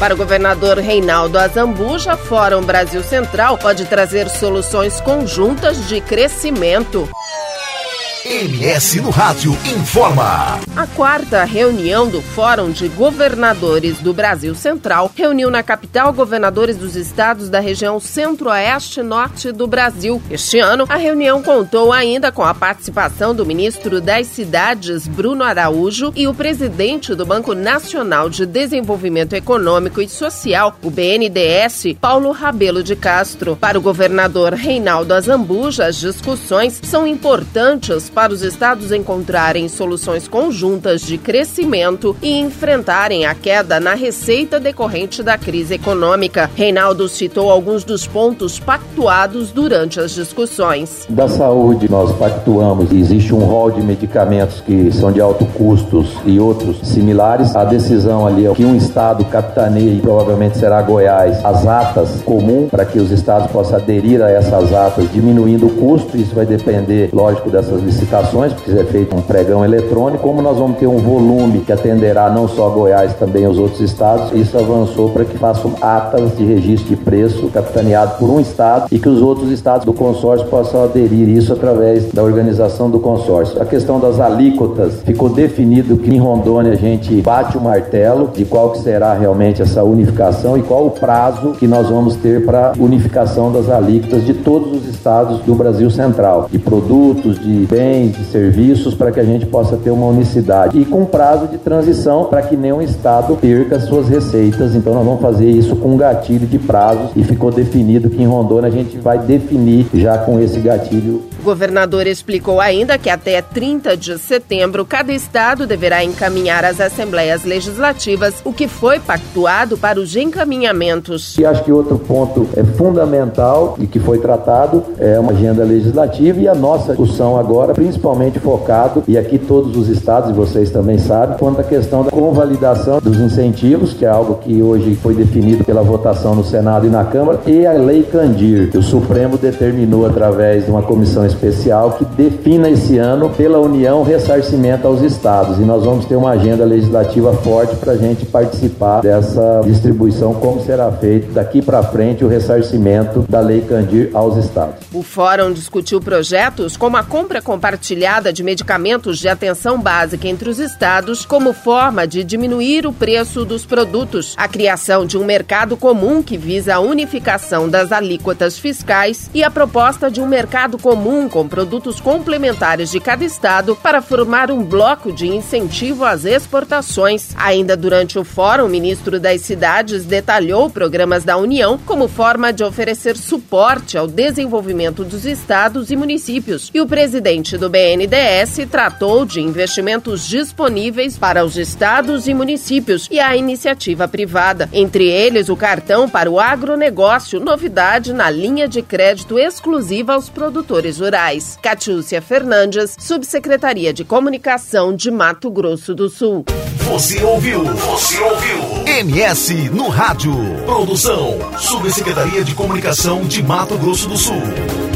Para o governador Reinaldo Azambuja, Fórum Brasil Central pode trazer soluções conjuntas de crescimento. MS no Rádio informa. A quarta reunião do Fórum de Governadores do Brasil Central reuniu na capital governadores dos estados da região centro-oeste e norte do Brasil. Este ano, a reunião contou ainda com a participação do ministro das Cidades, Bruno Araújo, e o presidente do Banco Nacional de Desenvolvimento Econômico e Social, o BNDES, Paulo Rabelo de Castro. Para o governador Reinaldo Azambuja, as discussões são importantes para os estados encontrarem soluções conjuntas de crescimento e enfrentarem a queda na receita decorrente da crise econômica. Reinaldo citou alguns dos pontos pactuados durante as discussões. Da saúde, nós pactuamos, existe um rol de medicamentos que são de alto custos e outros similares. A decisão ali é que um estado capitaneie, provavelmente será Goiás, as atas comum para que os estados possam aderir a essas atas, diminuindo o custo. Isso vai depender, lógico, dessas licitações, porque é feito um pregão eletrônico. Como nós vamos ter um volume que atenderá não só Goiás, também os outros estados, isso avançou para que façam atas de registro de preço capitaneado por um estado e que os outros estados do consórcio possam aderir isso através da organização do consórcio. A questão das alíquotas, ficou definido que em Rondônia a gente bate o martelo de qual que será realmente essa unificação e qual o prazo que nós vamos ter para unificação das alíquotas de todos os estados do Brasil Central, de produtos, de bens, de serviços, para que a gente possa ter uma unicidade e com prazo de transição para que nenhum estado perca suas receitas. Então nós vamos fazer isso com um gatilho de prazos e ficou definido que em Rondônia a gente vai definir já com esse gatilho. O governador explicou ainda que até 30 de setembro cada estado deverá encaminhar às assembleias legislativas o que foi pactuado para os encaminhamentos. E acho que outro ponto fundamental e que foi tratado é uma agenda legislativa e a nossa discussão agora principalmente focado, e aqui todos os estados, e vocês também sabem, quanto à questão da convalidação dos incentivos, que é algo que hoje foi definido pela votação no Senado e na Câmara, e a Lei Candir, que o Supremo determinou através de uma comissão especial que defina esse ano pela União ressarcimento aos estados, e nós vamos ter uma agenda legislativa forte para a gente participar dessa distribuição, como será feito daqui para frente o ressarcimento da Lei Candir aos estados. O Fórum discutiu projetos como a compra compartilhada de medicamentos de atenção básica entre os estados como forma de diminuir o preço dos produtos, a criação de um mercado comum que visa a unificação das alíquotas fiscais e a proposta de um mercado comum com produtos complementares de cada estado para formar um bloco de incentivo às exportações. Ainda durante o fórum, o ministro das Cidades detalhou programas da União como forma de oferecer suporte ao desenvolvimento dos estados e municípios. E o presidente do BNDES tratou de investimentos disponíveis para os estados e municípios e a iniciativa privada. Entre eles, o cartão para o agronegócio, novidade na linha de crédito exclusiva aos produtores rurais. Catiúcia Fernandes, Subsecretaria de Comunicação de Mato Grosso do Sul. Você ouviu MS no Rádio. Produção, Subsecretaria de Comunicação de Mato Grosso do Sul.